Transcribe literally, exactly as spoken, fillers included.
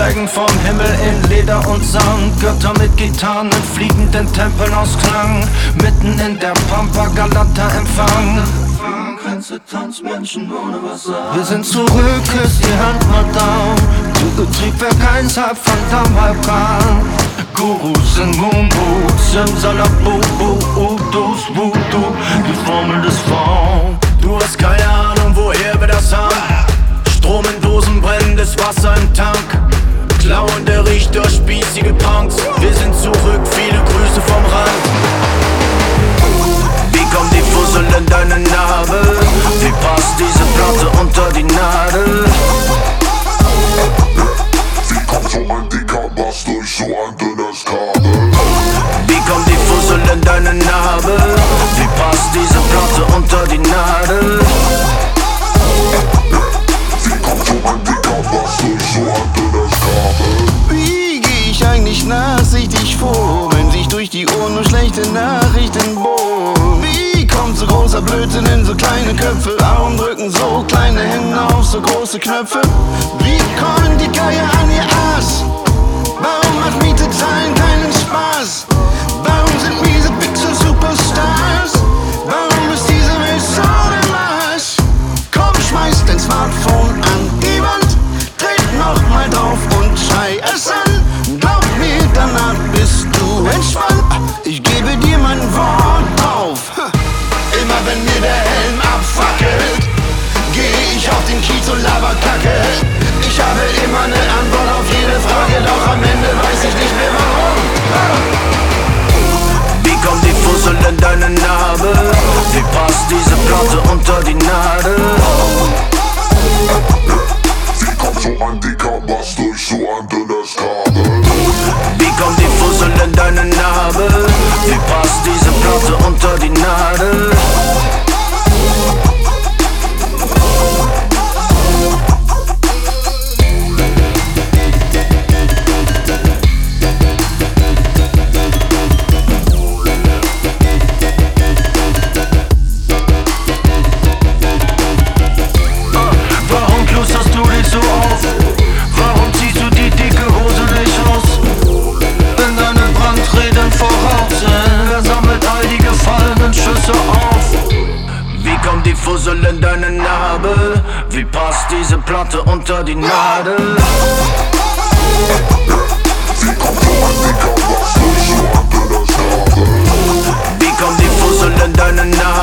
steigen vom Himmel in Leder und Sand. Götter mit Gitarren in fliegenden Tempeln aus Klang. Mitten in der Pampa Galata Empfang. Grenze Tanzmenschen ohne Wasser. Wir sind zurück, küsst die Hand mal down. Triebwerk eins halb von Damalkan. Gurus in Moonboots, Simsalabou, Udus, Voodoo, die Formel des Fonds. Du hast keine Ahnung, woher wir das haben. Strom in Dosen, brennendes Wasser im Tank. Klauende Richter, spießige Punks. Wir sind zurück, viele Grüße vom Rand. Wie kommt die Fussel in deine Narbe? Wie passt diese Platte unter die Nadel? Wie kommt so ein dicker Bass durch so ein dünnes Kabel? Wie kommt die Fussel in deine Narbe? Wie passt diese Platte unter die Nadel? Wie kommt so ein dicker Bass durch so ein dünnes Kabel? Wie geh ich eigentlich nachsichtig vor, wenn sich durch die Ohren nur schlechte Nachrichten bohren? Wie kommt so großer Blödsinn in so kleine Köpfe? Warum drücken so kleine Hände auf so große Knöpfe? Wie kommen die Geier an ihr Ass? Warum macht Miete zahlen keinen Spaß? Warum sind miese Pixel Superstars? Warum ist diese Welt so im Arsch? Komm, schmeiß dein Smartphone an die Wand, trete nochmal drauf und schrei es an. Glaub mir, danach bist du entspannt. Ich gebe dir mein Wort drauf. Immer wenn mir der Helm abfackelt, geh ich auf den Kiez und laber Kacke. Ich habe immer ne Antwort auf jede Frage, doch am Ende weiß ich nicht mehr warum. Wie kommt die Fussel in deine Narbe? Wie passt diese Platte unter die Nadel? Wie kommt so ein dicker Bass durch so ein dünnes Kabel? Wie kommt die Fussel in deine Narbe? Wie passt diese Platte unter die Nadel? Die Fussel in deine Narbe, wie passt diese Platte unter die Nadel? Wie kommt so ein dicker Bass durch so ein dünnes Kabel? Wie kommt die Fussel in deine Narbe?